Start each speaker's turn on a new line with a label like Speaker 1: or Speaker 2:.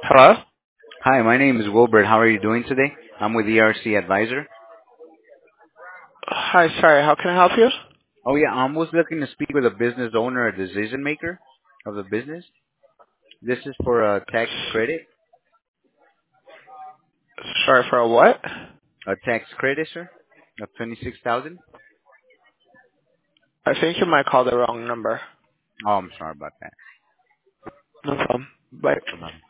Speaker 1: Hello?
Speaker 2: Hi, my name is Wilbert. How are you doing today? I'm with ERC Advisor.
Speaker 1: Hi, sorry, how can I help you?
Speaker 2: Oh yeah, I was looking to speak with a business owner or decision maker of the business. This is for a tax credit.
Speaker 1: Sorry for a what?
Speaker 2: A tax credit, sir, of 26,000.
Speaker 1: I think you might call the wrong number.
Speaker 2: Oh, I'm sorry about that.
Speaker 1: No problem. Bye.